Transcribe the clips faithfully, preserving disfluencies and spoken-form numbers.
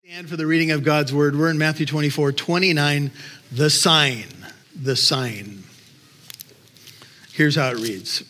And for the reading of God's word, we're in Matthew twenty-four, twenty-nine, the sign, the sign. Here's how it reads.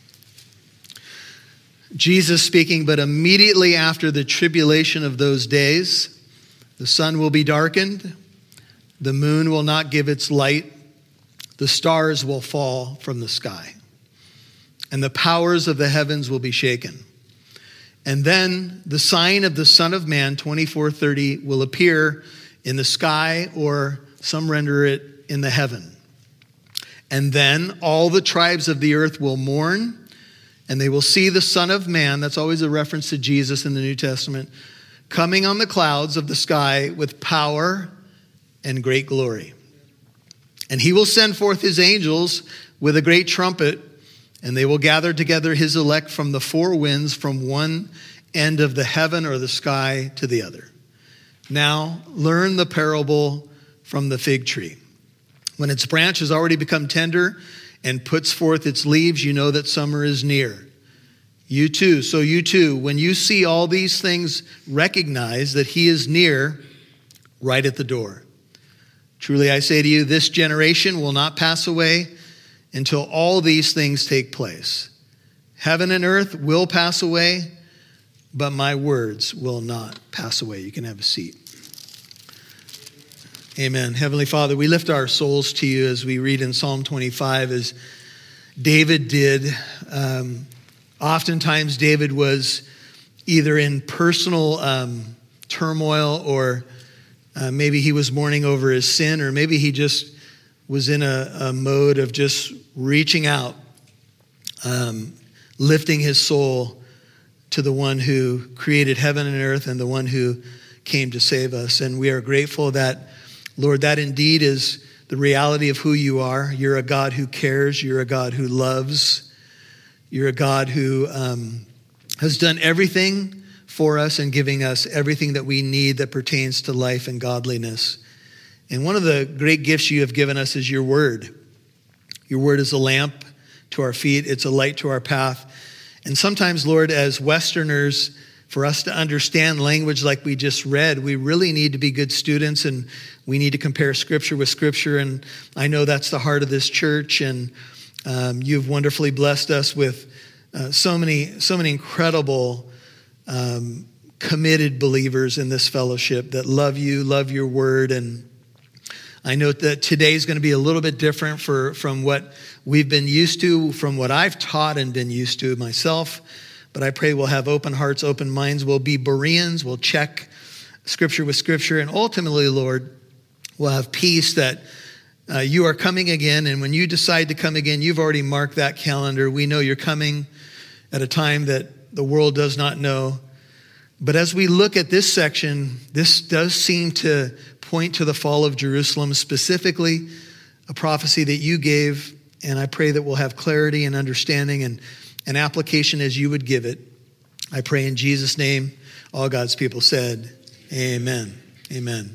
Jesus speaking, but immediately after the tribulation of those days, the sun will be darkened, the moon will not give its light, the stars will fall from the sky, and the powers of the heavens will be shaken. And then the sign of the Son of Man, twenty-four thirty, will appear in the sky, or some render it in the heaven. And then all the tribes of the earth will mourn, and they will see the Son of Man, that's always a reference to Jesus in the New Testament, coming on the clouds of the sky with power and great glory. And he will send forth his angels with a great trumpet, and they will gather together his elect from the four winds, from one end of the heaven or the sky to the other. Now, learn the parable from the fig tree. When its branch has already become tender and puts forth its leaves, you know that summer is near. You too, so you too, when you see all these things, recognize that he is near, right at the door. Truly I say to you, this generation will not pass away until all these things take place. Heaven and earth will pass away, but my words will not pass away. You can have a seat. Amen. Heavenly Father, we lift our souls to you as we read in Psalm twenty-five, as David did. Um, oftentimes, David was either in personal um, turmoil, or uh, maybe he was mourning over his sin, or maybe he just was in a, a mode of just reaching out, um, lifting his soul to the one who created heaven and earth and the one who came to save us. And we are grateful that, Lord, that indeed is the reality of who you are. You're a God who cares. You're a God who loves. You're a God who um, has done everything for us and giving us everything that we need that pertains to life and godliness. And one of the great gifts you have given us is your word. Your word is a lamp to our feet. It's a light to our path. And sometimes, Lord, as Westerners, for us to understand language like we just read, we really need to be good students, and we need to compare Scripture with Scripture. And I know that's the heart of this church. And um, you've wonderfully blessed us with uh, so many, so many incredible, um, committed believers in this fellowship that love you, love your word. And I know that today is going to be a little bit different for, from what we've been used to, from what I've taught and been used to myself. But I pray we'll have open hearts, open minds. We'll be Bereans. We'll check Scripture with Scripture. And ultimately, Lord, we'll have peace that uh, you are coming again. And when you decide to come again, you've already marked that calendar. We know you're coming at a time that the world does not know. But as we look at this section, this does seem to point to the fall of Jerusalem, specifically a prophecy that you gave. And I pray that we'll have clarity and understanding and an application as you would give it. I pray in Jesus' name, all God's people said, amen. Amen.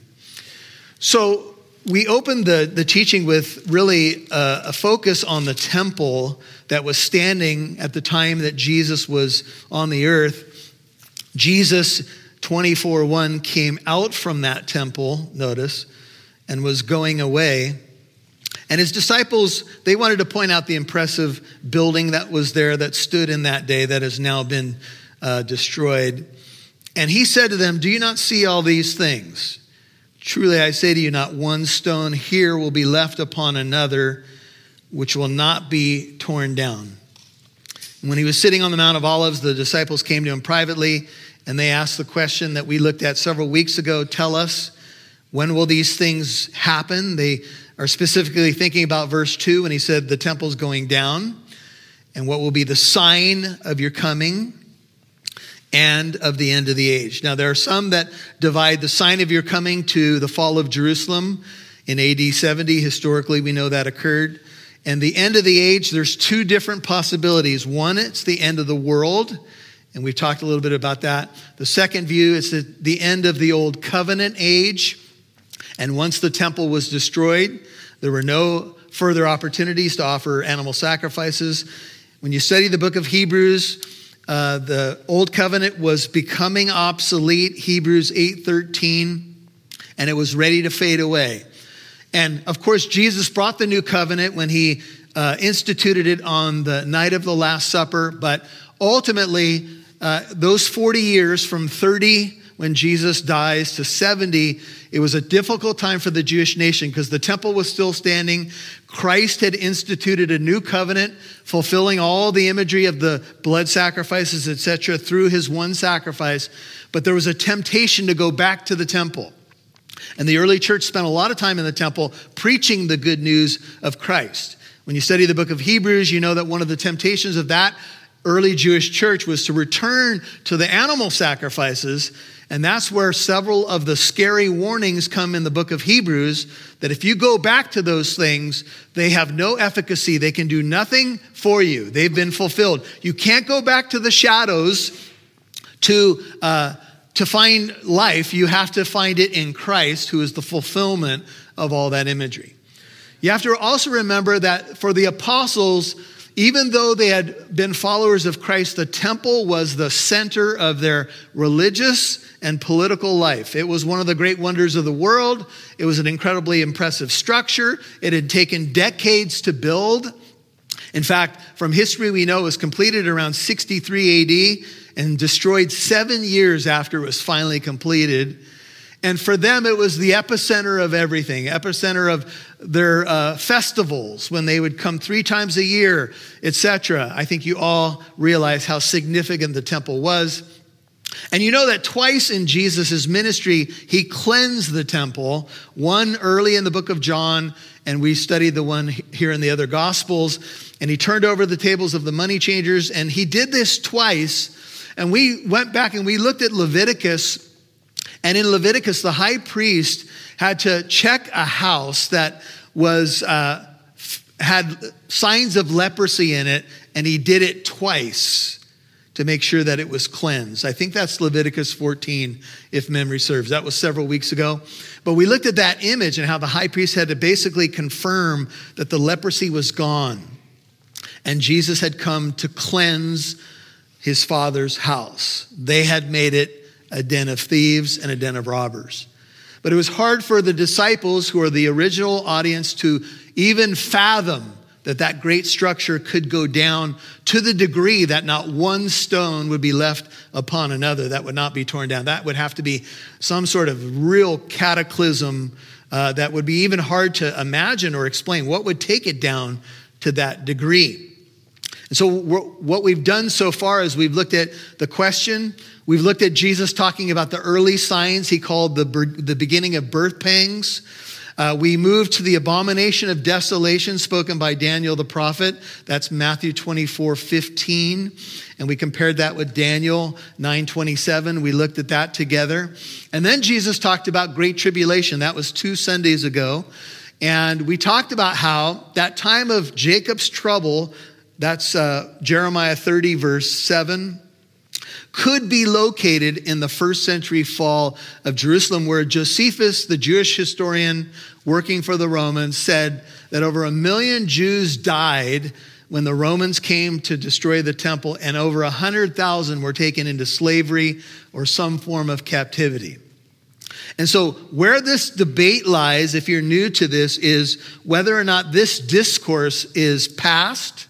So we opened the, the teaching with really a, a focus on the temple that was standing at the time that Jesus was on the earth. Jesus, twenty-four one, came out from that temple, notice, and was going away. And his disciples, they wanted to point out the impressive building that was there, that stood in that day, that has now been uh, destroyed. And he said to them, do you not see all these things? Truly I say to you, not one stone here will be left upon another, which will not be torn down. And when he was sitting on the Mount of Olives, the disciples came to him privately, and they asked the question that we looked at several weeks ago. Tell us, when will these things happen? They are specifically thinking about verse two when he said the temple's going down, and what will be the sign of your coming and of the end of the age. Now, there are some that divide the sign of your coming to the fall of Jerusalem in A D seventy. Historically, we know that occurred. And the end of the age, there's two different possibilities. One, it's the end of the world, and we've talked a little bit about that. The second view is the, the end of the old covenant age. And once the temple was destroyed, there were no further opportunities to offer animal sacrifices. When you study the book of Hebrews, Uh, the old covenant was becoming obsolete, Hebrews eight thirteen, and it was ready to fade away. And of course, Jesus brought the new covenant when he uh, instituted it on the night of the Last Supper. But ultimately, uh, those forty years from thirty when Jesus dies to seventy, it was a difficult time for the Jewish nation because the temple was still standing. Christ had instituted a new covenant, fulfilling all the imagery of the blood sacrifices, et cetera, through his one sacrifice. But there was a temptation to go back to the temple. And the early church spent a lot of time in the temple preaching the good news of Christ. When you study the book of Hebrews, you know that one of the temptations of that early Jewish church was to return to the animal sacrifices. And that's where several of the scary warnings come in the book of Hebrews, that if you go back to those things, they have no efficacy. They can do nothing for you. They've been fulfilled. You can't go back to the shadows to uh, to find life. You have to find it in Christ, who is the fulfillment of all that imagery. You have to also remember that for the apostles, even though they had been followers of Christ, the temple was the center of their religious and political life. It was one of the great wonders of the world. It was an incredibly impressive structure. It had taken decades to build. In fact, from history, we know it was completed around sixty-three A D and destroyed seven years after it was finally completed. And for them, it was the epicenter of everything, epicenter of their uh, festivals when they would come three times a year, et cetera. I think you all realize how significant the temple was. And you know that twice in Jesus' ministry, he cleansed the temple, one early in the book of John, and we studied the one here in the other Gospels, and he turned over the tables of the money changers, and he did this twice. And we went back and we looked at Leviticus. And in Leviticus, the high priest had to check a house that was uh, had signs of leprosy in it, and he did it twice to make sure that it was cleansed. I think that's Leviticus fourteen, if memory serves. That was several weeks ago. But we looked at that image and how the high priest had to basically confirm that the leprosy was gone. And Jesus had come to cleanse his Father's house. They had made it a den of thieves and a den of robbers. But it was hard for the disciples, who are the original audience, to even fathom that that great structure could go down to the degree that not one stone would be left upon another that would not be torn down. That would have to be some sort of real cataclysm uh, that would be even hard to imagine or explain. What would take it down to that degree? And so what we've done so far is we've looked at the question. We've looked at Jesus talking about the early signs he called the, the beginning of birth pangs. Uh, we moved to the abomination of desolation spoken by Daniel the prophet. That's Matthew twenty-four fifteen. And we compared that with Daniel nine twenty-seven. We looked at that together. And then Jesus talked about great tribulation. That was two Sundays ago. And we talked about how that time of Jacob's trouble, that's uh, Jeremiah thirty verse seven, could be located in the first century fall of Jerusalem, where Josephus, the Jewish historian working for the Romans, said that over a million Jews died when the Romans came to destroy the temple, and over one hundred thousand were taken into slavery or some form of captivity. And so where this debate lies, if you're new to this, is whether or not this discourse is past,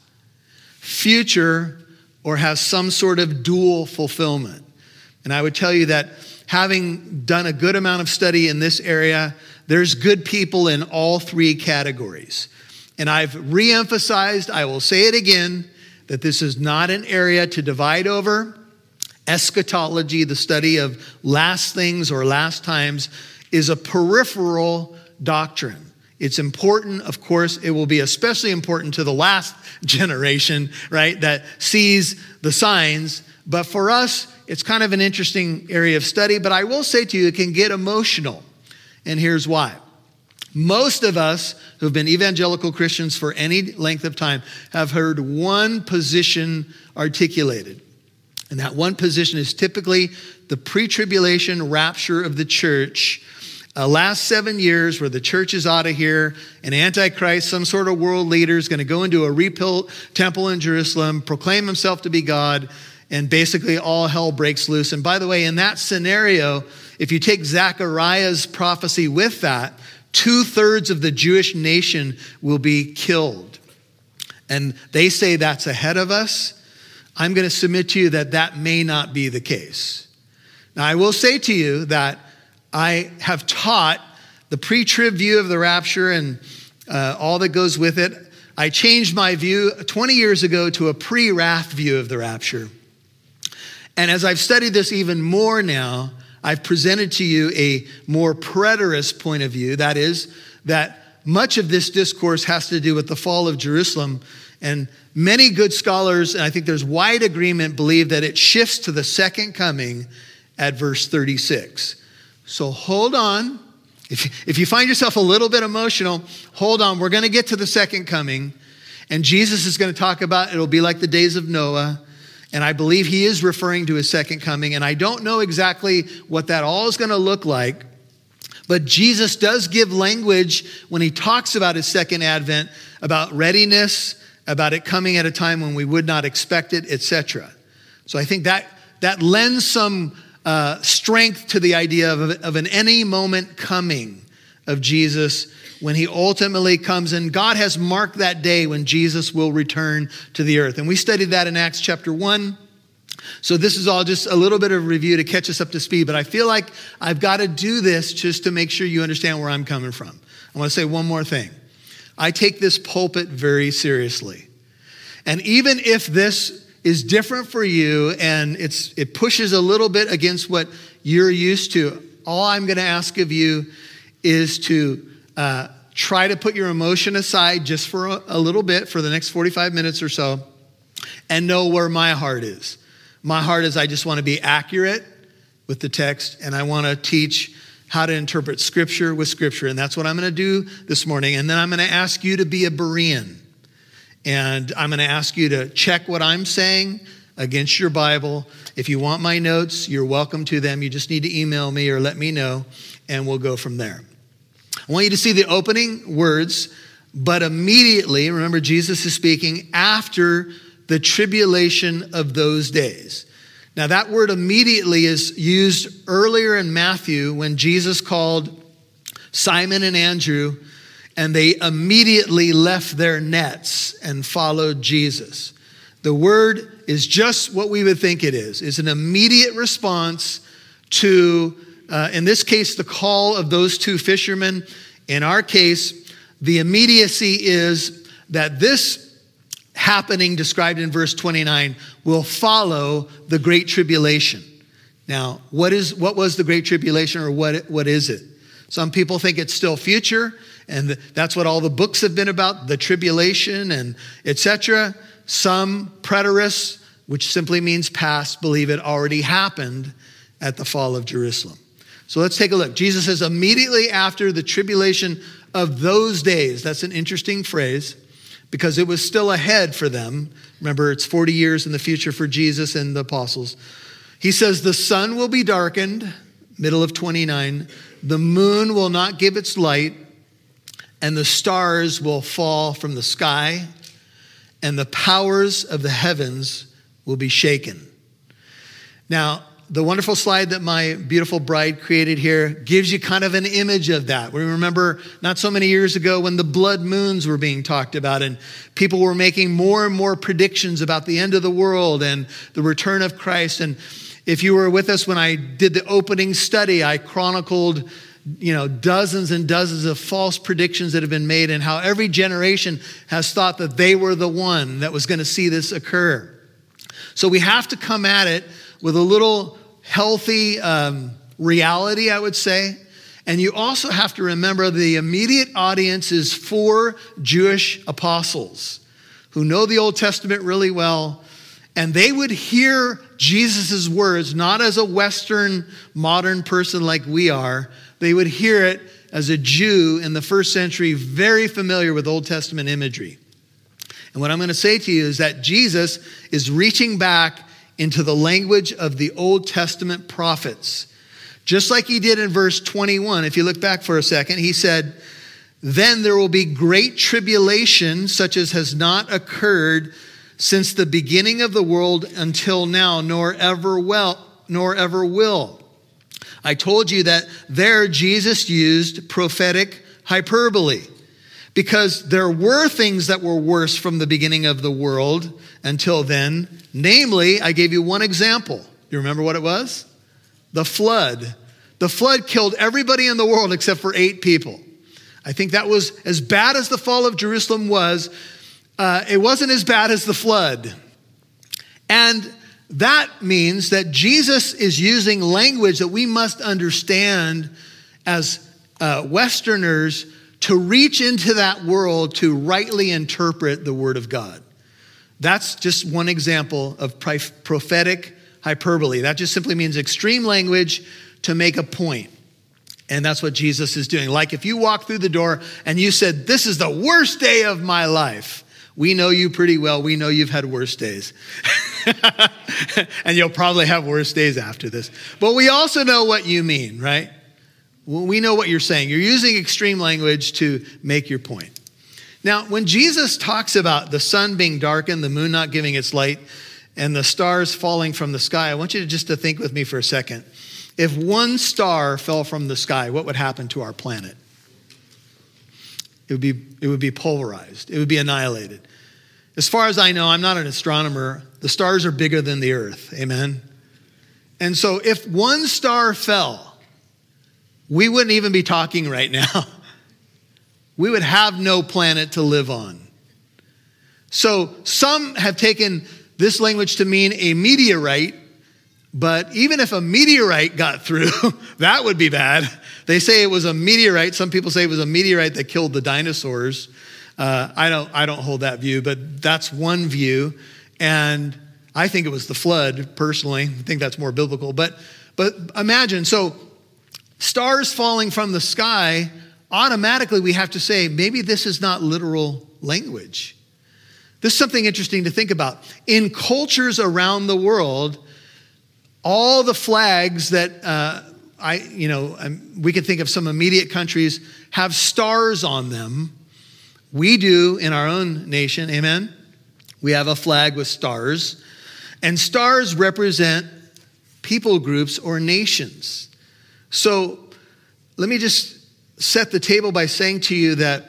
future, or has some sort of dual fulfillment. And I would tell you that having done a good amount of study in this area, there's good people in all three categories. And I've reemphasized, I will say it again, that this is not an area to divide over. Eschatology, the study of last things or last times, is a peripheral doctrine. It's important, of course. It will be especially important to the last generation, right, that sees the signs. But for us, it's kind of an interesting area of study. But I will say to you, it can get emotional. And here's why. Most of us who've been evangelical Christians for any length of time have heard one position articulated. And that one position is typically the pre-tribulation rapture of the church. Uh, last seven years where the church is out of here, an antichrist, some sort of world leader is going to go into a rebuilt temple in Jerusalem, proclaim himself to be God, and basically all hell breaks loose. And by the way, in that scenario, if you take Zechariah's prophecy with that, two-thirds of the Jewish nation will be killed. And they say that's ahead of us. I'm going to submit to you that that may not be the case. Now, I will say to you that I have taught the pre-trib view of the rapture and uh, all that goes with it. I changed my view twenty years ago to a pre-wrath view of the rapture. And as I've studied this even more now, I've presented to you a more preterist point of view. That is, that much of this discourse has to do with the fall of Jerusalem. And many good scholars, and I think there's wide agreement, believe that it shifts to the second coming at verse thirty-six. So hold on. If, if you find yourself a little bit emotional, hold on. We're going to get to the second coming. And Jesus is going to talk about, it'll be like the days of Noah. And I believe he is referring to his second coming. And I don't know exactly what that all is going to look like. But Jesus does give language when he talks about his second advent, about readiness, about it coming at a time when we would not expect it, et cetera. So I think that that lends some uh, strength to the idea of, of an any moment coming of Jesus when he ultimately comes. And God has marked that day when Jesus will return to the earth. And we studied that in Acts chapter one. So this is all just a little bit of review to catch us up to speed. But I feel like I've got to do this just to make sure you understand where I'm coming from. I want to say one more thing. I take this pulpit very seriously. And even if this is different for you and it's it pushes a little bit against what you're used to, all I'm going to ask of you is to uh, try to put your emotion aside just for a, a little bit for the next forty-five minutes or so and know where my heart is. My heart is I just want to be accurate with the text, and I want to teach how to interpret Scripture with Scripture. And that's what I'm going to do this morning. And then I'm going to ask you to be a Berean. And I'm going to ask you to check what I'm saying against your Bible. If you want my notes, you're welcome to them. You just need to email me or let me know, and we'll go from there. I want you to see the opening words, but immediately, remember Jesus is speaking, after the tribulation of those days. Now that word immediately is used earlier in Matthew when Jesus called Simon and Andrew, and they immediately left their nets and followed Jesus. The word is just what we would think it is. It's an immediate response to, uh, in this case, the call of those two fishermen. In our case, the immediacy is that this happening described in verse twenty-nine will follow the Great Tribulation. Now, what is what was the Great Tribulation, or what what is it? Some people think it's still future, and that's what all the books have been about, the tribulation and et cetera. Some preterists, which simply means past, believe it already happened at the fall of Jerusalem. So let's take a look. Jesus says immediately after the tribulation of those days. That's an interesting phrase because it was still ahead for them. Remember, it's forty years in the future for Jesus and the apostles. He says the sun will be darkened, middle of twenty-nine. The moon will not give its light, and the stars will fall from the sky, and the powers of the heavens will be shaken. Now, the wonderful slide that my beautiful bride created here gives you kind of an image of that. We remember not so many years ago when the blood moons were being talked about and people were making more and more predictions about the end of the world and the return of Christ. And if you were with us when I did the opening study, I chronicled, you know, dozens and dozens of false predictions that have been made and how every generation has thought that they were the one that was going to see this occur. So we have to come at it with a little healthy um, reality, I would say. And you also have to remember the immediate audience is four Jewish apostles who know the Old Testament really well. And they would hear Jesus' words, not as a Western modern person like we are. They would hear it as a Jew in the first century, very familiar with Old Testament imagery. And what I'm going to say to you is that Jesus is reaching back into the language of the Old Testament prophets. Just like he did in verse twenty-one. If you look back for a second, he said, then there will be great tribulation such as has not occurred since the beginning of the world until now, nor ever will, nor ever will. I told you that there Jesus used prophetic hyperbole because there were things that were worse from the beginning of the world until then. Namely, I gave you one example. You remember what it was? The flood. The flood killed everybody in the world except for eight people. I think that was as bad as the fall of Jerusalem was. Uh, it wasn't as bad as the flood. And that means that Jesus is using language that we must understand as uh, Westerners to reach into that world to rightly interpret the Word of God. That's just one example of prophetic hyperbole. That just simply means extreme language to make a point. And that's what Jesus is doing. Like if you walk through the door and you said, "This is the worst day of my life," we know you pretty well. We know you've had worse days. And you'll probably have worse days after this. But we also know what you mean, right? We know what you're saying. You're using extreme language to make your point. Now, when Jesus talks about the sun being darkened, the moon not giving its light, and the stars falling from the sky, I want you to just to think with me for a second. If one star fell from the sky, what would happen to our planet? It would be, it would be pulverized. It would be annihilated. As far as I know, I'm not an astronomer. The stars are bigger than the earth. Amen? And so if one star fell, we wouldn't even be talking right now. We would have no planet to live on. So some have taken this language to mean a meteorite, but even if a meteorite got through, that would be bad. They say it was a meteorite. Some people say it was a meteorite that killed the dinosaurs. Uh, I don't, I don't hold that view, but that's one view. And I think it was the flood, personally. I think that's more biblical. But, but imagine, so stars falling from the sky, automatically we have to say, maybe this is not literal language. This is something interesting to think about. In cultures around the world, all the flags that uh, I, you know, um, we can think of some immediate countries have stars on them. We do in our own nation, amen? We have a flag with stars. And stars represent people groups or nations. So let me just set the table by saying to you that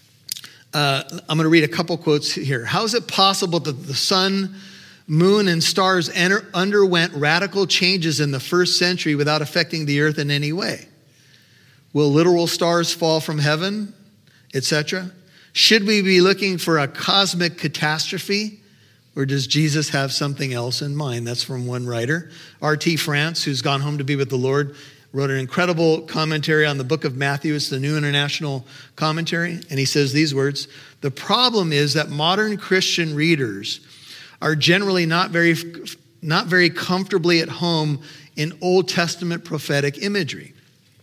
uh, I'm going to read a couple quotes here. How is it possible that the sun, moon, and stars enter, underwent radical changes in the first century without affecting the earth in any way? Will literal stars fall from heaven, et cetera? Should we be looking for a cosmic catastrophe, or does Jesus have something else in mind? That's from one writer. R T France, who's gone home to be with the Lord, wrote an incredible commentary on the book of Matthew. It's the New International Commentary. And he says these words: "The problem is that modern Christian readers are generally not very, not very comfortably at home in Old Testament prophetic imagery.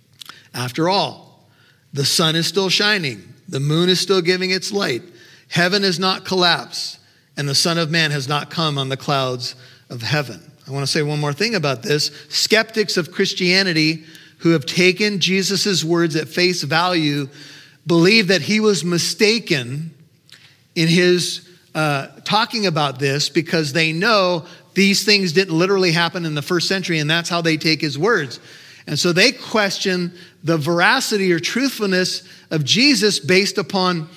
After all, the sun is still shining. The moon is still giving its light. Heaven has not collapsed, and the Son of Man has not come on the clouds of heaven." I want to say one more thing about this. Skeptics of Christianity who have taken Jesus' words at face value believe that he was mistaken in his uh, talking about this because they know these things didn't literally happen in the first century, and that's how they take his words. And so they question the veracity or truthfulness of Jesus based upon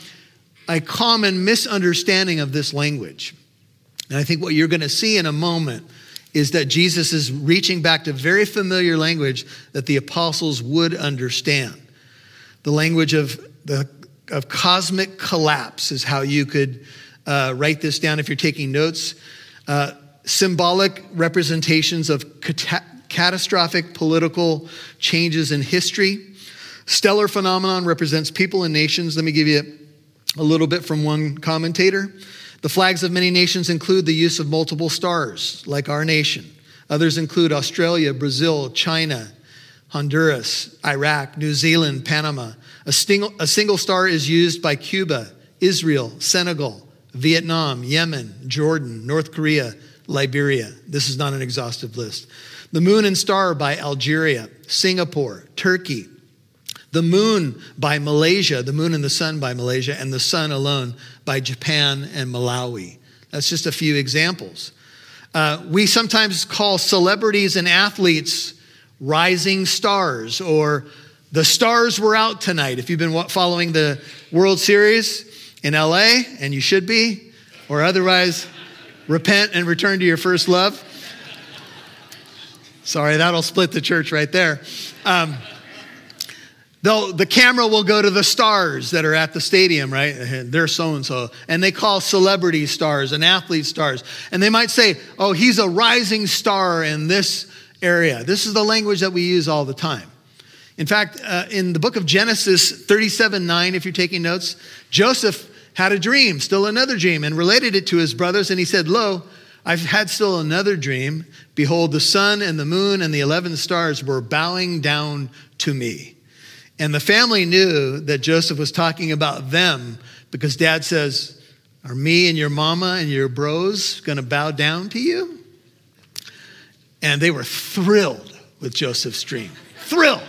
a common misunderstanding of this language. And I think what you're going to see in a moment is that Jesus is reaching back to very familiar language that the apostles would understand. The language of the of cosmic collapse is how you could uh, write this down if you're taking notes. Uh, symbolic representations of cata- catastrophic political changes in history. Stellar phenomenon represents people and nations. Let me give you a little bit from one commentator. The flags of many nations include the use of multiple stars, like our nation. Others include Australia, Brazil, China, Honduras, Iraq, New Zealand, Panama. A single, a single star is used by Cuba, Israel, Senegal, Vietnam, Yemen, Jordan, North Korea, Liberia. This is not an exhaustive list. The moon and star by Algeria, Singapore, Turkey. The moon by Malaysia, the moon and the sun by Malaysia, and the sun alone by Japan and Malawi. That's just a few examples. Uh, we sometimes call celebrities and athletes rising stars, or the stars were out tonight. If you've been following the World Series in L A, and you should be, or otherwise, repent and return to your first love. Sorry, that'll split the church right there. Um, They'll, the camera will go to the stars that are at the stadium, right? They're so-and-so. And they call celebrity stars and athlete stars. And they might say, oh, he's a rising star in this area. This is the language that we use all the time. In fact, uh, in the book of Genesis thirty-seven nine, if you're taking notes, Joseph had a dream, still another dream, and related it to his brothers. And he said, lo, I've had still another dream. Behold, the sun and the moon and the eleven stars were bowing down to me. And the family knew that Joseph was talking about them, because dad says, are me and your mama and your bros going to bow down to you? And they were thrilled with Joseph's dream. Thrilled.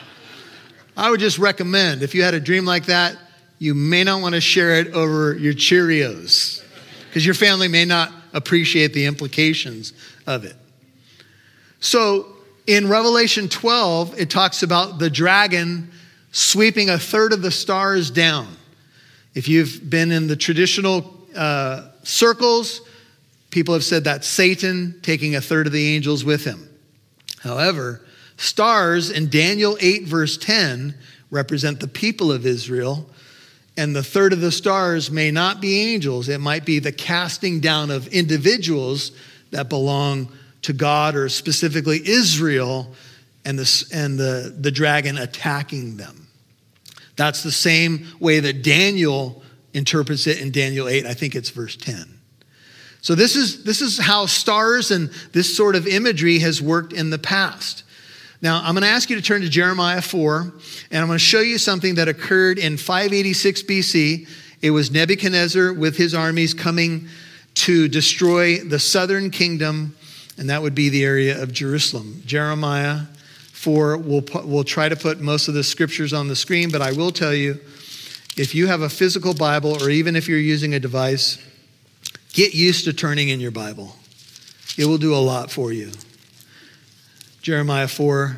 I would just recommend, if you had a dream like that, you may not want to share it over your Cheerios, because your family may not appreciate the implications of it. So in Revelation twelve, it talks about the dragon sweeping a third of the stars down. If you've been in the traditional uh, circles, people have said that's Satan taking a third of the angels with him. However, stars in Daniel eight verse ten represent the people of Israel, and the third of the stars may not be angels. It might be the casting down of individuals that belong to God, or specifically Israel, and the, and the, the dragon attacking them. That's the same way that Daniel interprets it in Daniel eight. I think it's verse ten. So this is, this is how stars and this sort of imagery has worked in the past. Now, I'm going to ask you to turn to Jeremiah four, and I'm going to show you something that occurred in five eighty-six B C. It was Nebuchadnezzar with his armies coming to destroy the southern kingdom, and that would be the area of Jerusalem. Jeremiah four, we'll, put, we'll try to put most of the scriptures on the screen, but I will tell you, if you have a physical Bible, or even if you're using a device, get used to turning in your Bible. It will do a lot for you. Jeremiah four.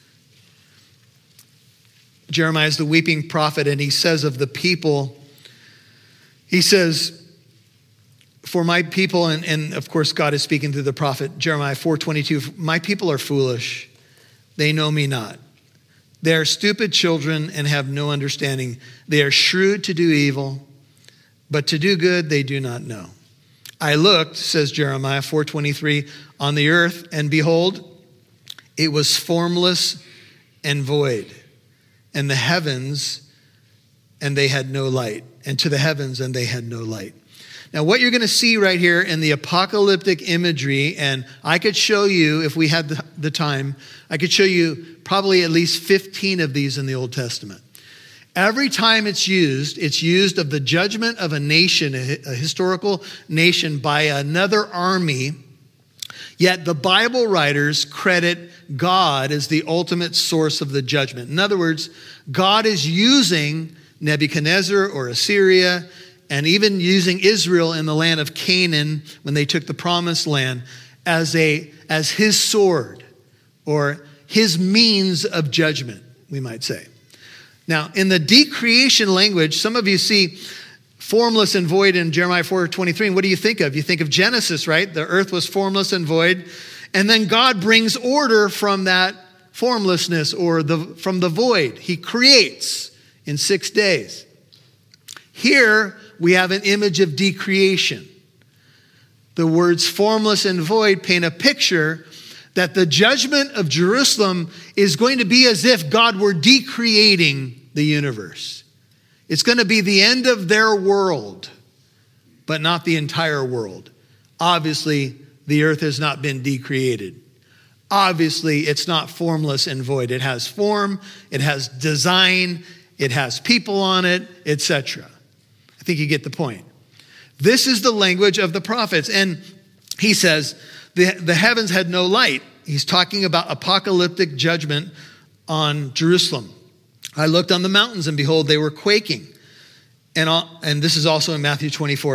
Jeremiah is the weeping prophet, and he says of the people, he says, for my people, and, and of course God is speaking through the prophet, Jeremiah four twenty-two, my people are foolish. They know me not. They are stupid children and have no understanding. They are shrewd to do evil, but to do good they do not know. I looked, says Jeremiah four twenty-three, on the earth, and behold, it was formless and void, and the heavens, and they had no light, and to the heavens, and they had no light. Now, what you're going to see right here in the apocalyptic imagery, and I could show you, if we had the, the time, I could show you probably at least fifteen of these in the Old Testament. Every time it's used, it's used of the judgment of a nation, a, a historical nation, by another army. Yet the Bible writers credit God as the ultimate source of the judgment. In other words, God is using Nebuchadnezzar or Assyria, and even using Israel in the land of Canaan when they took the promised land, as a as his sword, or his means of judgment, we might say. Now, in the decreation language, some of you see formless and void in Jeremiah four twenty-three. And what do you think of? You think of Genesis, right? The earth was formless and void. And then God brings order from that formlessness, or the from the void. He creates in six days. Here we have an image of decreation. The words formless and void paint a picture that the judgment of Jerusalem is going to be as if God were decreating the universe. It's going to be the end of their world, but not the entire world. Obviously, the earth has not been decreated. Obviously, it's not formless and void. It has form, it has design, it has people on it, et cetera. I think you get the point. This is the language of the prophets. And he says, the, the heavens had no light. He's talking about apocalyptic judgment on Jerusalem. I looked on the mountains, and behold, they were quaking. And, all, and this is also in Matthew twenty-four about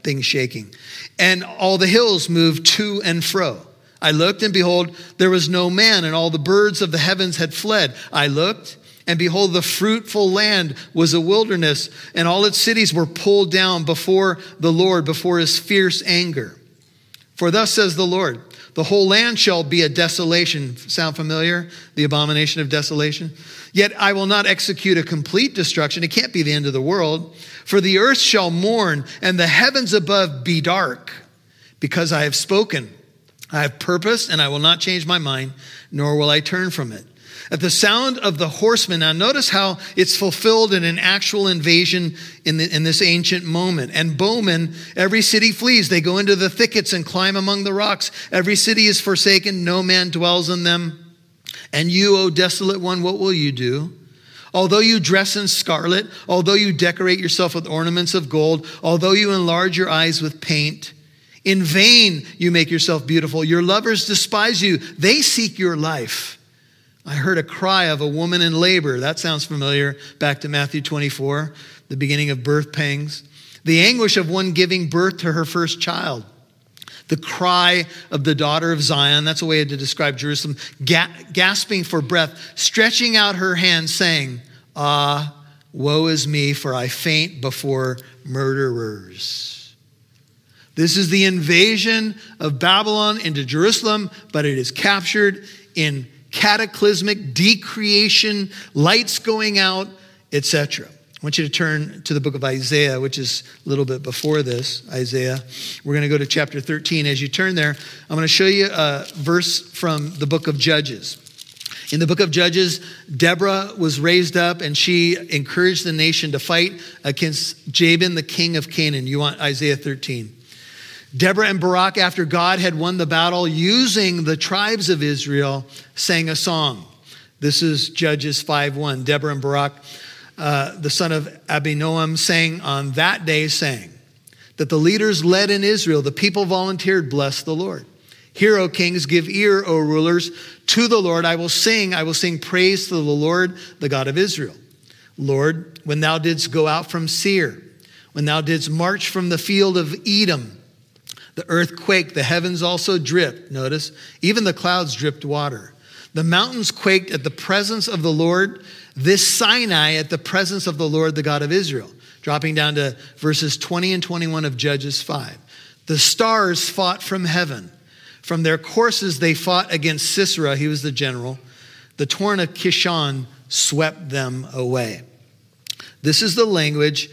things shaking. And all the hills moved to and fro. I looked, and behold, there was no man, and all the birds of the heavens had fled. I looked, and behold, the fruitful land was a wilderness, and all its cities were pulled down before the Lord, before his fierce anger. For thus says the Lord, the whole land shall be a desolation. Sound familiar? The abomination of desolation. Yet I will not execute a complete destruction. It can't be the end of the world. For the earth shall mourn, and the heavens above be dark, because I have spoken. I have purposed, and I will not change my mind, nor will I turn from it. At the sound of the horsemen, now notice how it's fulfilled in an actual invasion in, the, in this ancient moment. And bowmen, every city flees. They go into the thickets and climb among the rocks. Every city is forsaken. No man dwells in them. And you, O desolate one, what will you do? Although you dress in scarlet, although you decorate yourself with ornaments of gold, although you enlarge your eyes with paint, in vain you make yourself beautiful. Your lovers despise you. They seek your life. I heard a cry of a woman in labor. That sounds familiar. Back to Matthew twenty-four, the beginning of birth pangs. The anguish of one giving birth to her first child. The cry of the daughter of Zion. That's a way to describe Jerusalem. Ga- gasping for breath, stretching out her hand, saying, ah, woe is me, for I faint before murderers. This is the invasion of Babylon into Jerusalem, but it is captured in cataclysmic decreation, lights going out, et cetera. I want you to turn to the book of Isaiah, which is a little bit before this, Isaiah. We're going to go to chapter thirteen. As you turn there, I'm going to show you a verse from the book of Judges. In the book of Judges, Deborah was raised up, and she encouraged the nation to fight against Jabin, the king of Canaan. You want Isaiah thirteen. Deborah and Barak, after God had won the battle, using the tribes of Israel, sang a song. This is Judges five one. Deborah and Barak, uh, the son of Abinoam, sang on that day, saying that the leaders led in Israel, the people volunteered, bless the Lord. Hear, O kings, give ear, O rulers, to the Lord. I will sing, I will sing praise to the Lord, the God of Israel. Lord, when thou didst go out from Seir, when thou didst march from the field of Edom, the earth quaked, the heavens also dripped. Notice, even the clouds dripped water. The mountains quaked at the presence of the Lord, this Sinai at the presence of the Lord, the God of Israel. Dropping down to verses twenty and twenty-one of Judges five. The stars fought from heaven. From their courses they fought against Sisera, he was the general. The torrent of Kishon swept them away. This is the language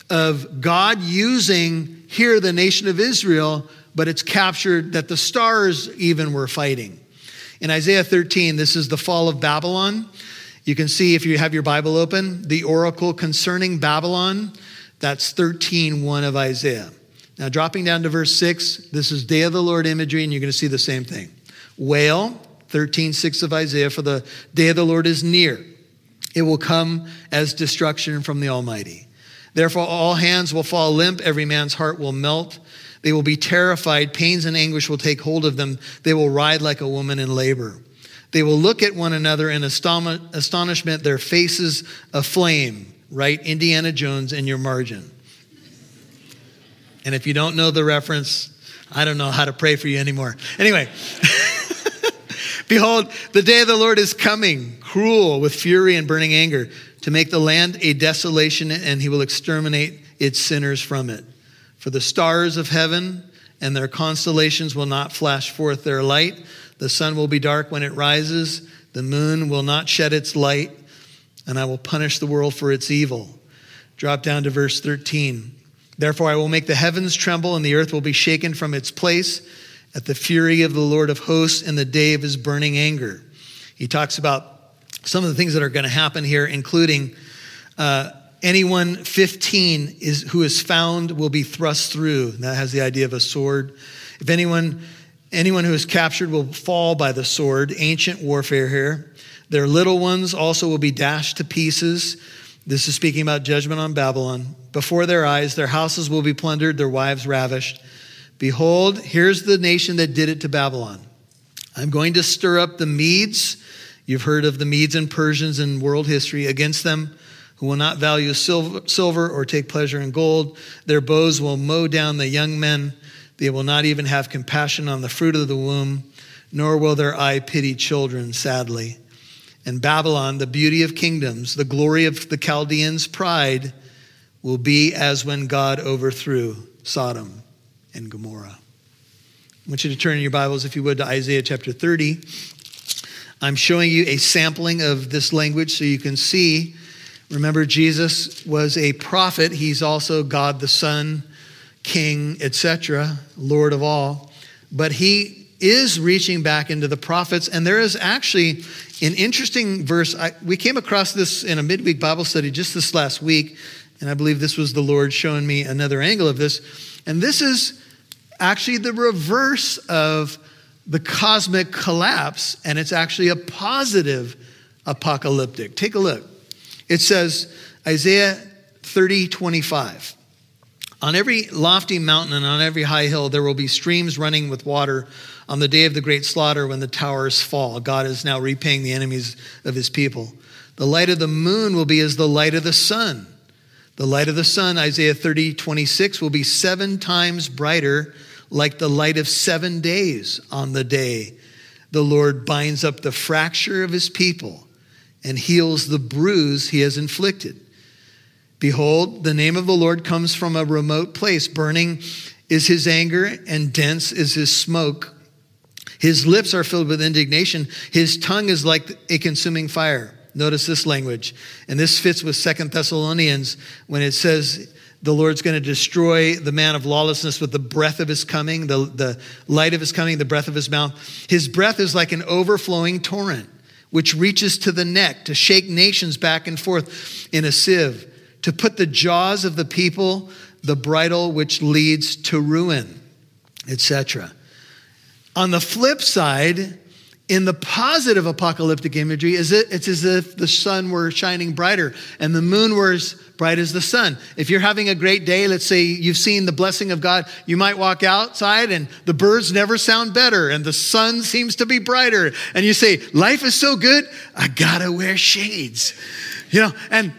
of God using here the nation of Israel, but it's captured that the stars even were fighting. In Isaiah thirteen, this is the fall of Babylon. You can see, if you have your Bible open, the oracle concerning Babylon. That's thirteen one of Isaiah. Now, dropping down to verse six, this is Day of the Lord imagery, and you're going to see the same thing. Wail, thirteen six of Isaiah, for the day of the Lord is near. It will come as destruction from the Almighty. Therefore, all hands will fall limp. Every man's heart will melt. They will be terrified. Pains and anguish will take hold of them. They will writhe like a woman in labor. They will look at one another in astonishment, their faces aflame. Write Indiana Jones in your margin. And if you don't know the reference, I don't know how to pray for you anymore. Anyway, behold, the day of the Lord is coming, cruel with fury and burning anger, to make the land a desolation, and he will exterminate its sinners from it. For the stars of heaven and their constellations will not flash forth their light. The sun will be dark when it rises. The moon will not shed its light. And I will punish the world for its evil. Drop down to verse thirteen. Therefore I will make the heavens tremble, and the earth will be shaken from its place at the fury of the Lord of hosts in the day of his burning anger. He talks about some of the things that are going to happen here, including uh, anyone fifteen is who is found will be thrust through. That has the idea of a sword. If anyone anyone who is captured will fall by the sword. Ancient warfare here. Their little ones also will be dashed to pieces. This is speaking about judgment on Babylon. Before their eyes, their houses will be plundered, their wives ravished. Behold, here's the nation that did it to Babylon. I'm going to stir up the Medes. You've heard of the Medes and Persians in world history. Against them who will not value silver, silver or take pleasure in gold. Their bows will mow down the young men. They will not even have compassion on the fruit of the womb, nor will their eye pity children, sadly. And Babylon, the beauty of kingdoms, the glory of the Chaldeans' pride, will be as when God overthrew Sodom and Gomorrah. I want you to turn in your Bibles, if you would, to Isaiah chapter thirty. I'm showing you a sampling of this language so you can see. Remember, Jesus was a prophet. He's also God the Son, King, et cetera, Lord of all. But he is reaching back into the prophets. And there is actually an interesting verse. I, we came across this in a midweek Bible study just this last week. And I believe this was the Lord showing me another angle of this. And this is actually the reverse of the cosmic collapse. And it's actually a positive apocalyptic. Take a look. It says, Isaiah thirty twenty-five. On every lofty mountain and on every high hill, there will be streams running with water on the day of the great slaughter when the towers fall. God is now repaying the enemies of his people. The light of the moon will be as the light of the sun. The light of the sun, Isaiah thirty twenty-six, will be seven times brighter, like the light of seven days on the day the Lord binds up the fracture of his people and heals the bruise he has inflicted. Behold, the name of the Lord comes from a remote place. Burning is his anger, and dense is his smoke. His lips are filled with indignation. His tongue is like a consuming fire. Notice this language. And this fits with Second Thessalonians when it says the Lord's going to destroy the man of lawlessness with the breath of his coming, the, the light of his coming, the breath of his mouth. His breath is like an overflowing torrent, which reaches to the neck to shake nations back and forth in a sieve, to put the jaws of the people, the bridle which leads to ruin, et cetera. On the flip side, in the positive apocalyptic imagery, is it, it's as if the sun were shining brighter and the moon were as bright as the sun. If you're having a great day, let's say you've seen the blessing of God, you might walk outside and the birds never sound better and the sun seems to be brighter. And you say, life is so good, I gotta wear shades. You know, and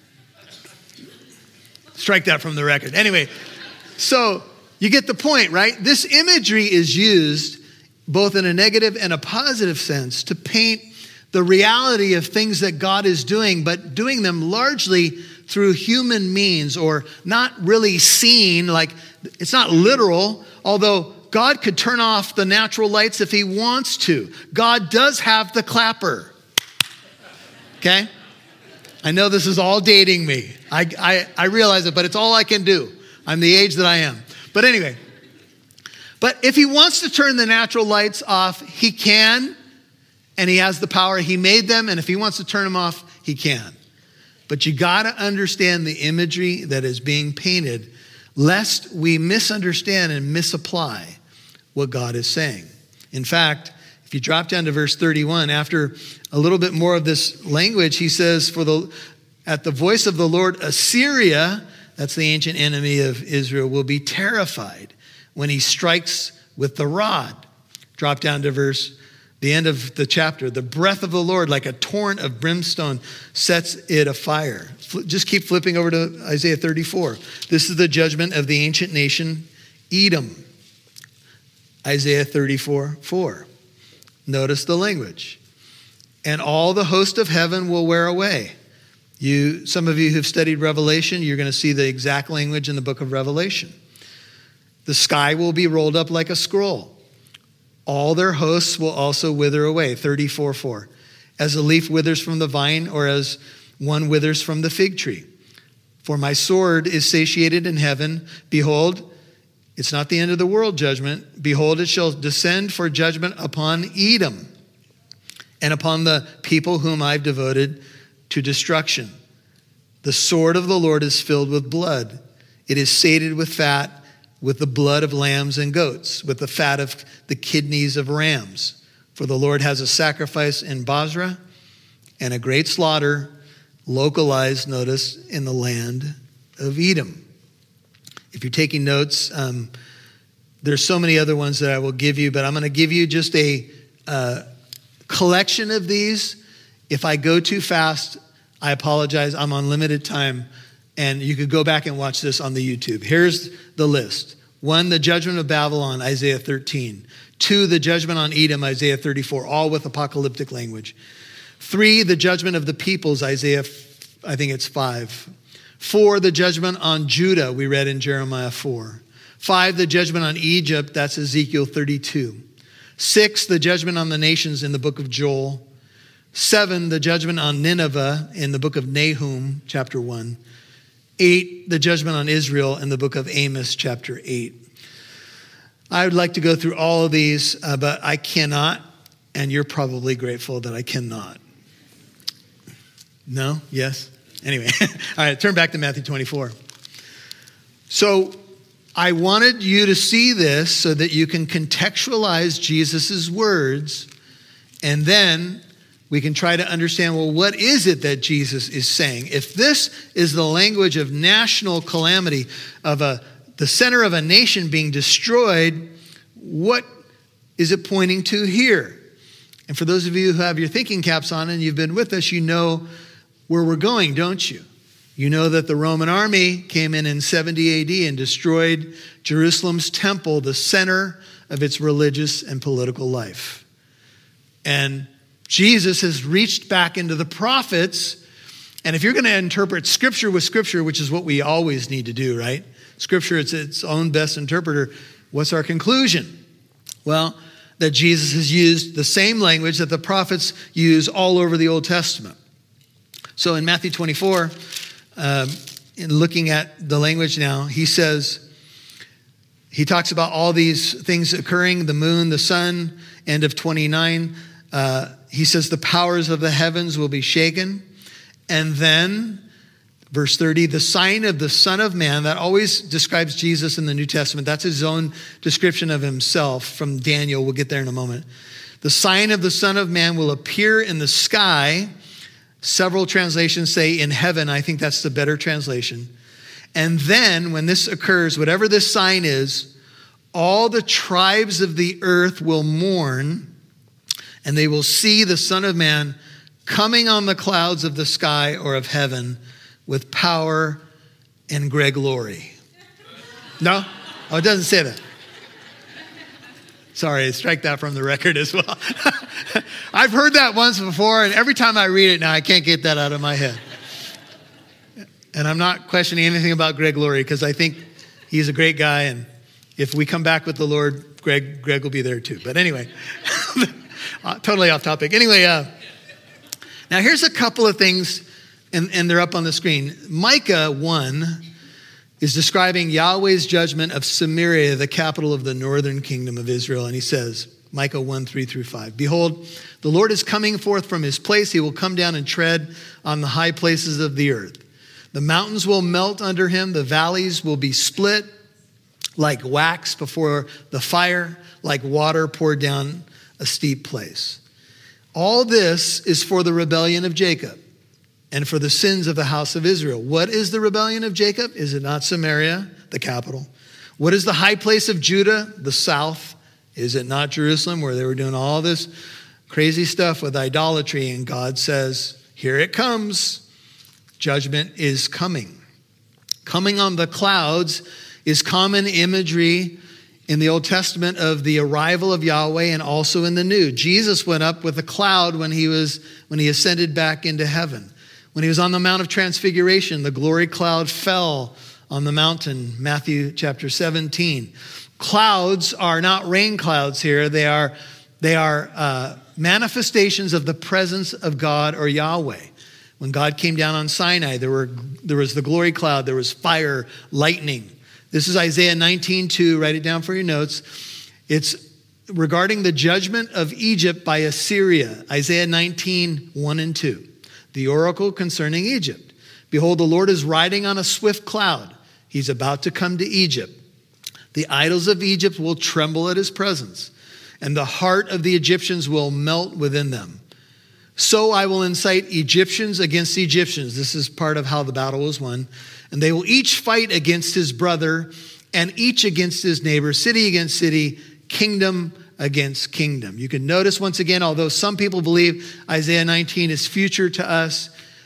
strike that from the record. Anyway, so you get the point, right? This imagery is used both in a negative and a positive sense to paint the reality of things that God is doing, but doing them largely through human means, or not really seen, like it's not literal, although God could turn off the natural lights if he wants to. God does have the clapper. Okay? I know this is all dating me. I, I, I realize it, but it's all I can do. I'm the age that I am. But anyway, but if he wants to turn the natural lights off, he can, and he has the power. He made them, and if he wants to turn them off, he can. But you got to understand the imagery that is being painted, lest we misunderstand and misapply what God is saying. In fact, if you drop down to verse thirty-one, after a little bit more of this language, he says, "For the at the voice of the Lord, Assyria," that's the ancient enemy of Israel, "will be terrified when he strikes with the rod." Drop down to verse, the end of the chapter. "The breath of the Lord, like a torrent of brimstone, sets it afire." Just keep flipping over to Isaiah thirty-four. This is the judgment of the ancient nation, Edom. Isaiah thirty-four, four. Notice the language. "And all the host of heaven will wear away." You, some of you who've studied Revelation, you're going to see the exact language in the book of Revelation. "The sky will be rolled up like a scroll. All their hosts will also wither away." thirty-four, four. "As a leaf withers from the vine, or as one withers from the fig tree. For my sword is satiated in heaven. Behold," it's not the end of the world judgment. "Behold, it shall descend for judgment upon Edom and upon the people whom I've devoted to destruction. The sword of the Lord is filled with blood. It is sated with fat, with the blood of lambs and goats, with the fat of the kidneys of rams. For the Lord has a sacrifice in Basra and a great slaughter, localized, notice, in the land of Edom." If you're taking notes, um, there's so many other ones that I will give you, but I'm going to give you just a uh, collection of these. If I go too fast, I apologize. I'm on limited time, and you could go back and watch this on the YouTube. Here's the list. One, the judgment of Babylon, Isaiah thirteen. Two, the judgment on Edom, Isaiah thirty-four, all with apocalyptic language. Three, the judgment of the peoples, Isaiah, I think it's five. Four, the judgment on Judah, we read in Jeremiah four. Five, the judgment on Egypt, that's Ezekiel thirty-two. Six, the judgment on the nations in the book of Joel. Seven, the judgment on Nineveh in the book of Nahum, chapter one. Eight, the judgment on Israel in the book of Amos, chapter eight. I would like to go through all of these, uh, but I cannot, and you're probably grateful that I cannot. No? Yes? Anyway, all right, turn back to Matthew twenty-four. So I wanted you to see this so that you can contextualize Jesus' words, and then we can try to understand, well, what is it that Jesus is saying? If this is the language of national calamity, of a the center of a nation being destroyed, what is it pointing to here? And for those of you who have your thinking caps on and you've been with us, you know where we're going, don't you? You know that the Roman army came in in seventy A D and destroyed Jerusalem's temple, the center of its religious and political life. And Jesus has reached back into the prophets. And if you're going to interpret Scripture with Scripture, which is what we always need to do, right? Scripture, it's its own best interpreter. What's our conclusion? Well, that Jesus has used the same language that the prophets use all over the Old Testament. So in Matthew twenty-four, um, in looking at the language now, he says, he talks about all these things occurring, the moon, the sun, end of twenty-nine. Uh, he says the powers of the heavens will be shaken. And then verse thirty, the sign of the Son of Man, that always describes Jesus in the New Testament. That's his own description of himself from Daniel. We'll get there in a moment. The sign of the Son of Man will appear in the sky. Several translations say in heaven. I think that's the better translation. And then when this occurs, whatever this sign is, all the tribes of the earth will mourn, and they will see the Son of Man coming on the clouds of the sky or of heaven with power and great glory. No? Oh, it doesn't say that. Sorry, strike that from the record as well. I've heard that once before, and every time I read it now, I can't get that out of my head. And I'm not questioning anything about Greg Laurie, because I think he's a great guy, and if we come back with the Lord, Greg, Greg will be there too. But anyway, uh, totally off topic. Anyway, uh, now here's a couple of things. And, and they're up on the screen. Micah one is describing Yahweh's judgment of Samaria, the capital of the northern kingdom of Israel. And he says, Micah one, three through five, behold, the Lord is coming forth from his place. He will come down and tread on the high places of the earth. The mountains will melt under him. The valleys will be split like wax before the fire, like water poured down a steep place. All this is for the rebellion of Jacob and for the sins of the house of Israel. What is the rebellion of Jacob? Is it not Samaria, the capital? What is the high place of Judah, the south? Is it not Jerusalem, where they were doing all this crazy stuff with idolatry? And God says, here it comes. Judgment is coming. Coming on the clouds is common imagery in the Old Testament of the arrival of Yahweh, and also in the New. Jesus went up with a cloud when he was when he ascended back into heaven. When he was on the Mount of Transfiguration, the glory cloud fell on the mountain, Matthew chapter seventeen. Clouds are not rain clouds here. They are, they are uh, manifestations of the presence of God or Yahweh. When God came down on Sinai, there were there was the glory cloud, there was fire, lightning. This is Isaiah nineteen two. Write it down for your notes. It's regarding the judgment of Egypt by Assyria. Isaiah nineteen, one and two. The oracle concerning Egypt. Behold, the Lord is riding on a swift cloud. He's about to come to Egypt. The idols of Egypt will tremble at his presence, and the heart of the Egyptians will melt within them. So I will incite Egyptians against Egyptians. This is part of how the battle was won. And they will each fight against his brother, and each against his neighbor, city against city, kingdom against kingdom. You can notice once again, although some people believe Isaiah nineteen is future to us,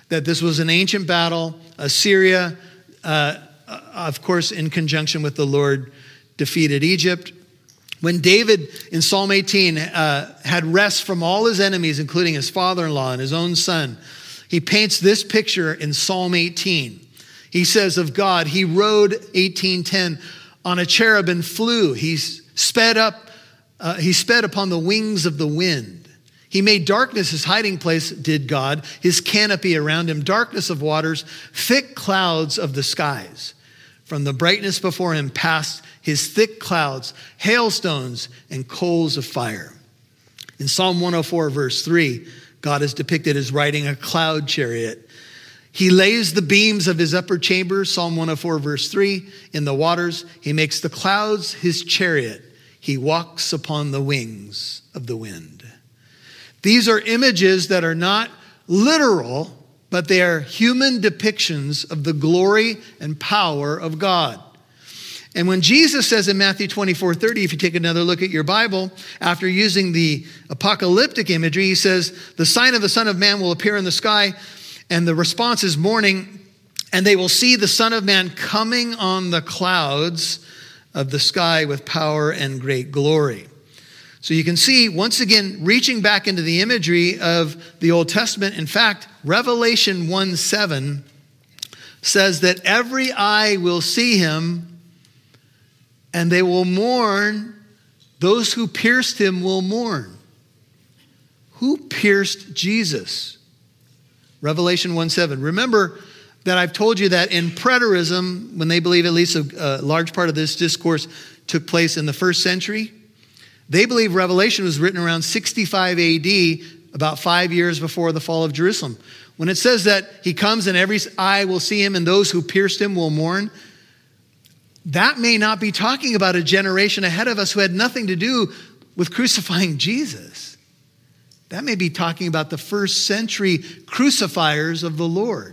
that this was an ancient battle. Assyria, uh, of course, in conjunction with the Lord, defeated Egypt. When David in Psalm eighteen uh, had rest from all his enemies, including his father-in-law and his own son, he paints this picture in Psalm eighteen. He says of God, he rode, eighteen ten, on a cherub and flew. He sped up, uh, he sped upon the wings of the wind. He made darkness his hiding place, did God, his canopy around him, darkness of waters, thick clouds of the skies. From the brightness before him passed his thick clouds, hailstones, and coals of fire. In Psalm one oh four, verse three, God is depicted as riding a cloud chariot. He lays the beams of his upper chamber, Psalm one oh four, verse three, in the waters. He makes the clouds his chariot. He walks upon the wings of the wind. These are images that are not literal, but they are human depictions of the glory and power of God. And when Jesus says in Matthew twenty-four thirty, if you take another look at your Bible, after using the apocalyptic imagery, he says, the sign of the Son of Man will appear in the sky, and the response is morning, and they will see the Son of Man coming on the clouds of the sky with power and great glory. So you can see, once again, reaching back into the imagery of the Old Testament. In fact, Revelation one seven says that every eye will see him, and they will mourn. Those who pierced him will mourn. Who pierced Jesus? Revelation one seven. Remember that I've told you that in preterism, when they believe at least a, a large part of this discourse took place in the first century, they believe Revelation was written around sixty-five A D, about five years before the fall of Jerusalem. When it says that he comes and every eye will see him and those who pierced him will mourn, that may not be talking about a generation ahead of us who had nothing to do with crucifying Jesus. That may be talking about the first century crucifiers of the Lord.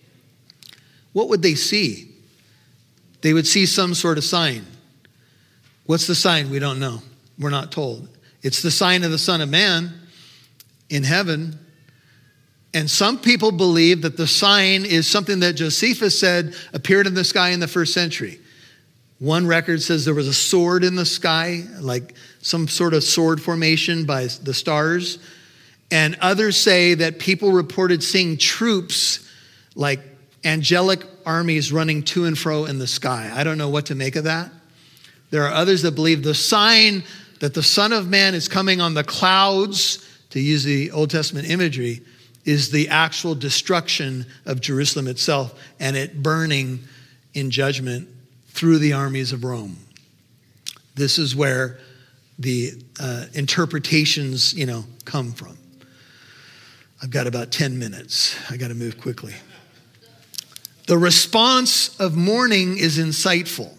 What would they see? They would see some sort of sign. What's the sign? We don't know. We're not told. It's the sign of the Son of Man in heaven. And some people believe that the sign is something that Josephus said appeared in the sky in the first century. One record says there was a sword in the sky, like some sort of sword formation by the stars. And others say that people reported seeing troops, like angelic armies running to and fro in the sky. I don't know what to make of that. There are others that believe the sign that the Son of Man is coming on the clouds, to use the Old Testament imagery, is the actual destruction of Jerusalem itself and it burning in judgment through the armies of Rome. This is where the uh, interpretations, you know, come from. I've got about ten minutes. I got to move quickly. The response of mourning is insightful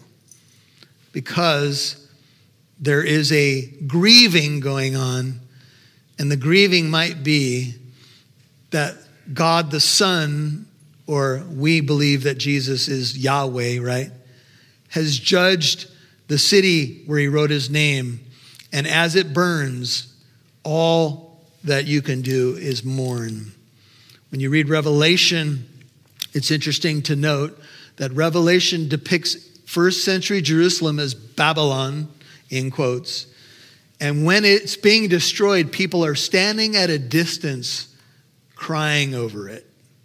because there is a grieving going on, and the grieving might be that God the Son, or we believe that Jesus is Yahweh, right, has judged the city where he wrote his name, and as it burns, all that you can do is mourn. When you read Revelation, it's interesting to note that Revelation depicts first century Jerusalem as Babylon, in quotes. And when it's being destroyed, people are standing at a distance crying over it.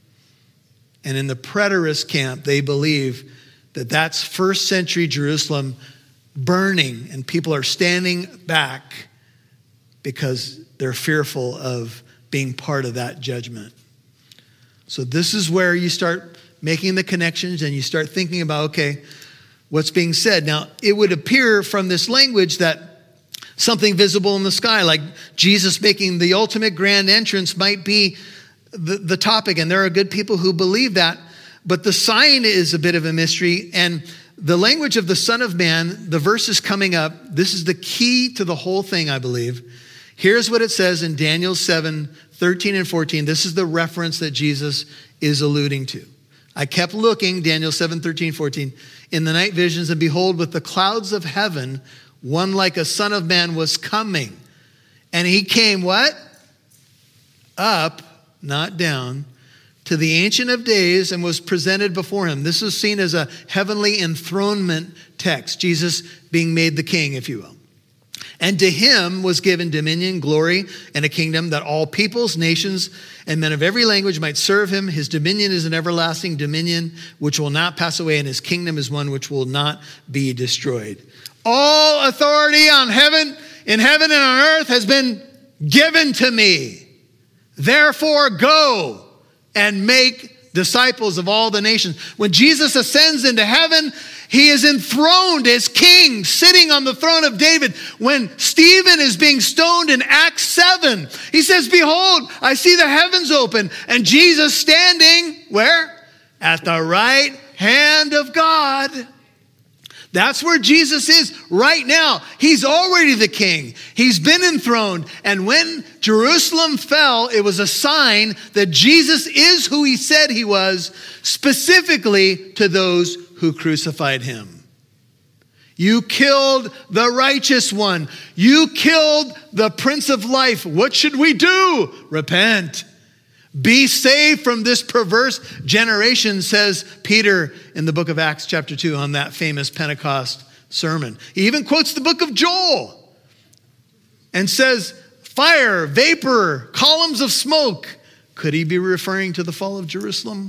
And in the preterist camp, they believe that that's first century Jerusalem burning, and people are standing back because they're fearful of being part of that judgment. So this is where you start making the connections and you start thinking about, okay, what's being said. Now, it would appear from this language that something visible in the sky, like Jesus making the ultimate grand entrance, might be the, the topic. And there are good people who believe that. But the sign is a bit of a mystery. And the language of the Son of Man, the verse is coming up. This is the key to the whole thing, I believe. Here's what it says in Daniel seven, thirteen and fourteen. This is the reference that Jesus is alluding to. I kept looking, Daniel seven, thirteen, fourteen. In the night visions, and behold, with the clouds of heaven, one like a son of man was coming. And he came what? Up, not down, to the Ancient of Days and was presented before him. This is seen as a heavenly enthronement text, Jesus being made the king, if you will. And to him was given dominion, glory, and a kingdom that all peoples, nations, and men of every language might serve him. His dominion is an everlasting dominion which will not pass away, and his kingdom is one which will not be destroyed. All authority on heaven, in heaven and on earth has been given to me. Therefore go and make disciples of all the nations. When Jesus ascends into heaven, he is enthroned as king, sitting on the throne of David. When Stephen is being stoned in Acts seven, he says, behold, I see the heavens open, and Jesus standing, where? At the right hand of God. That's where Jesus is right now. He's already the king. He's been enthroned. And when Jerusalem fell, it was a sign that Jesus is who he said he was, specifically to those who crucified him. You killed the righteous one. You killed the Prince of Life. What should we do? Repent. Be saved from this perverse generation, says Peter in the book of Acts chapter two on that famous Pentecost sermon. He even quotes the book of Joel and says, fire, vapor, columns of smoke. Could he be referring to the fall of Jerusalem?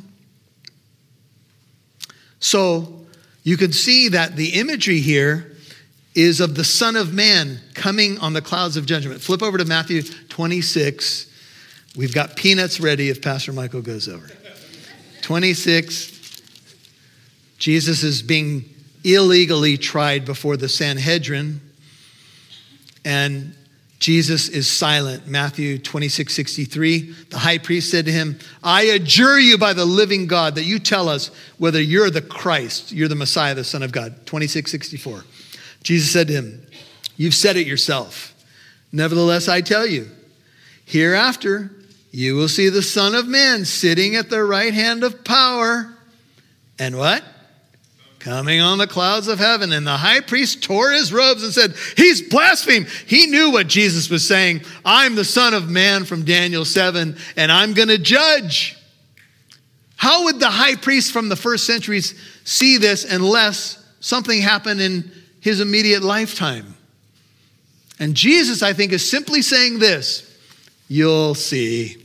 So you can see that the imagery here is of the Son of Man coming on the clouds of judgment. Flip over to Matthew twenty-six. We've got peanuts ready if Pastor Michael goes over. twenty-six, Jesus is being illegally tried before the Sanhedrin, and Jesus is silent. Matthew twenty-six sixty-three, the high priest said to him, I adjure you by the living God that you tell us whether you're the Christ, you're the Messiah, the Son of God. twenty-six sixty-four. Jesus said to him, you've said it yourself. Nevertheless, I tell you, hereafter you will see the Son of Man sitting at the right hand of power. And what? Coming on the clouds of heaven. And the high priest tore his robes and said, he's blasphemed. He knew what Jesus was saying. I'm the Son of Man from Daniel seven, and I'm going to judge. How would the high priest from the first centuries see this unless something happened in his immediate lifetime? And Jesus, I think, is simply saying this. You'll see.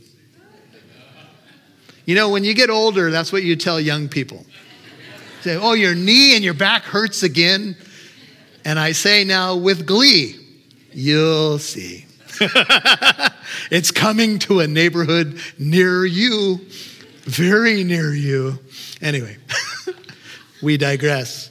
You know, when you get older, that's what you tell young people. Say, oh, your knee and your back hurts again. And I say now with glee, you'll see. It's coming to a neighborhood near you, very near you. Anyway, we digress.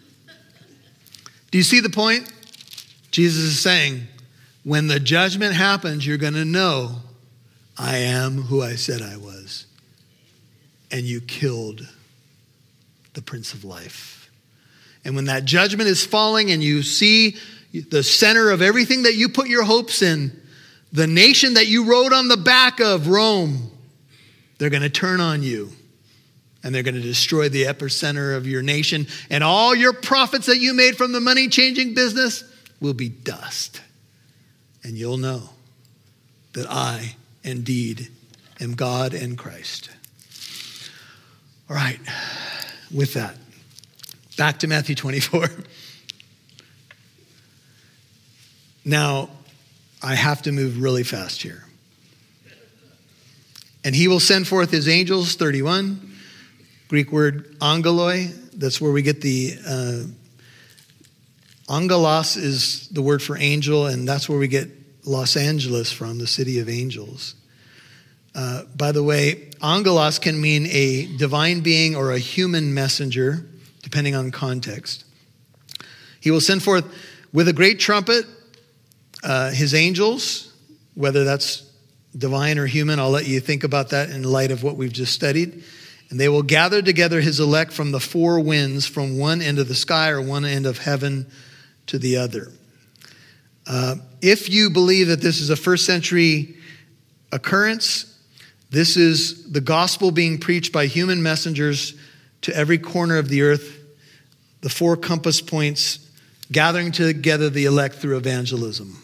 Do you see the point? Jesus is saying, when the judgment happens, you're going to know I am who I said I was. And you killed the Prince of Life. And when that judgment is falling and you see the center of everything that you put your hopes in, the nation that you rode on the back of, Rome, they're going to turn on you. And they're going to destroy the epicenter of your nation. And all your profits that you made from the money-changing business will be dust. And you'll know that I indeed am God and Christ. All right, with that, back to Matthew twenty-four. Now, I have to move really fast here. And he will send forth his angels, thirty-one, Greek word angeloi. That's where we get the, uh, angelos is the word for angel, and that's where we get Los Angeles from, the city of angels. Uh, by the way, angelos can mean a divine being or a human messenger, depending on context. He will send forth with a great trumpet uh, his angels, whether that's divine or human. I'll let you think about that in light of what we've just studied. And they will gather together his elect from the four winds, from one end of the sky or one end of heaven to the other. Uh, if you believe that this is a first century occurrence, this is the gospel being preached by human messengers to every corner of the earth, the four compass points, gathering together the elect through evangelism.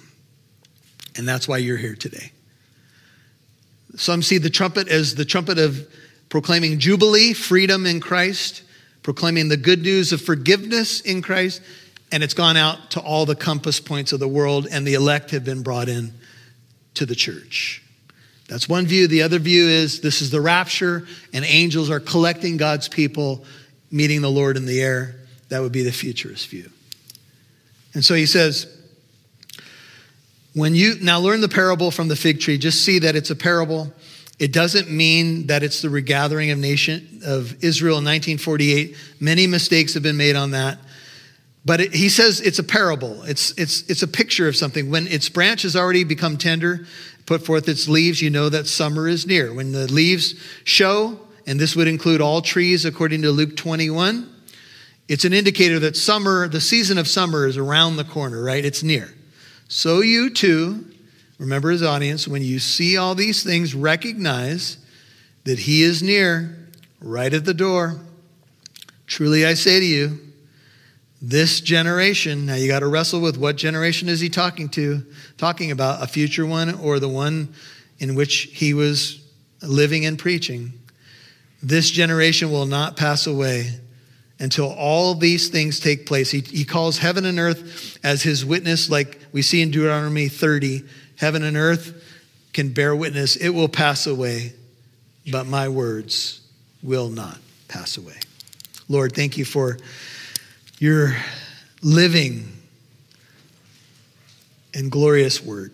And that's why you're here today. Some see the trumpet as the trumpet of proclaiming jubilee, freedom in Christ, proclaiming the good news of forgiveness in Christ, and it's gone out to all the compass points of the world, and the elect have been brought in to the church. That's one view. The other view is this is the rapture, and angels are collecting God's people, meeting the Lord in the air. That would be the futurist view. And so he says, when you now learn the parable from the fig tree, just see that it's a parable. It doesn't mean that it's the regathering of nation of Israel in nineteen forty-eight. Many mistakes have been made on that. But it, he says it's a parable. It's, it's, it's a picture of something. When its branch has already become tender, put forth its leaves, you know that summer is near. When the leaves show, and this would include all trees according to Luke twenty-one, it's an indicator that summer, the season of summer is around the corner, right? It's near. So you too, remember his audience, when you see all these things, recognize that he is near, right at the door. Truly I say to you, this generation, now you got to wrestle with what generation is he talking to, talking about, a future one or the one in which he was living and preaching. This generation will not pass away until all these things take place. He, he calls heaven and earth as his witness, like we see in Deuteronomy thirty. Heaven and earth can bear witness. It will pass away, but my words will not pass away. Lord, thank you for your living and glorious word.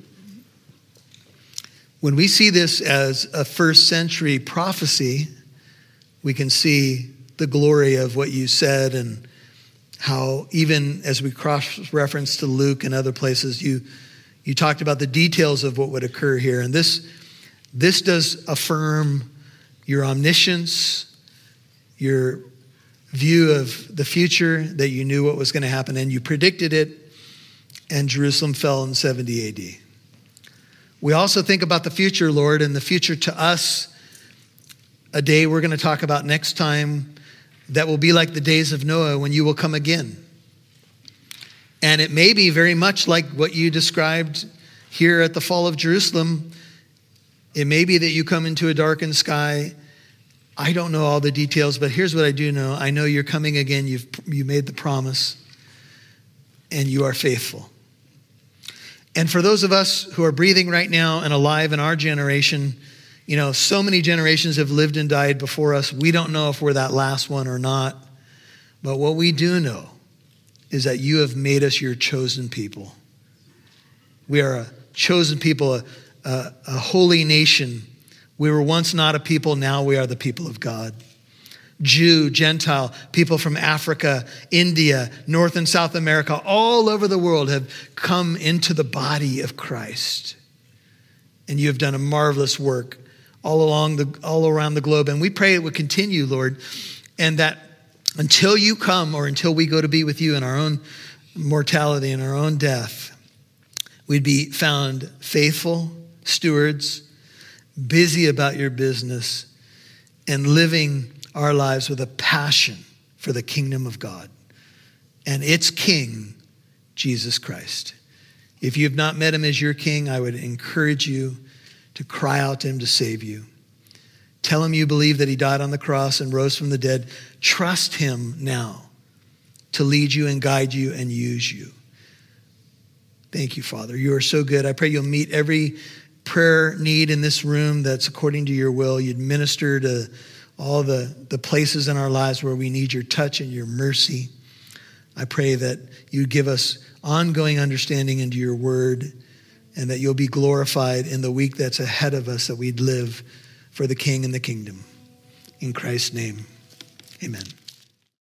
When we see this as a first century prophecy, we can see the glory of what you said, and how even as we cross-reference to Luke and other places, you you talked about the details of what would occur here. And this, this does affirm your omniscience, your view of the future, that you knew what was going to happen, and you predicted it, and Jerusalem fell in seventy A D. We also think about the future, Lord, and the future to us, a day we're going to talk about next time that will be like the days of Noah, when you will come again. And it may be very much like what you described here at the fall of Jerusalem. It may be that you come into a darkened sky. I don't know all the details, but here's what I do know. I know you're coming again. You've you made the promise, and you are faithful. And for those of us who are breathing right now and alive in our generation, you know, so many generations have lived and died before us. We don't know if we're that last one or not. But what we do know is that you have made us your chosen people. We are a chosen people, a, a, a holy nation. We were once not a people, now we are the people of God. Jew, Gentile, people from Africa, India, North and South America, all over the world have come into the body of Christ. And you have done a marvelous work all along the all around the globe. And we pray it would continue, Lord, and that until you come, or until we go to be with you in our own mortality and our own death, we'd be found faithful stewards, busy about your business, and living our lives with a passion for the kingdom of God and its King, Jesus Christ. If you have not met him as your King, I would encourage you to cry out to him to save you. Tell him you believe that he died on the cross and rose from the dead. Trust him now to lead you and guide you and use you. Thank you, Father. You are so good. I pray you'll meet every prayer need in this room that's according to your will. You'd minister to all the, the places in our lives where we need your touch and your mercy. I pray that you'd give us ongoing understanding into your word, and that you'll be glorified in the week that's ahead of us, that we'd live for the King and the kingdom. In Christ's name, amen.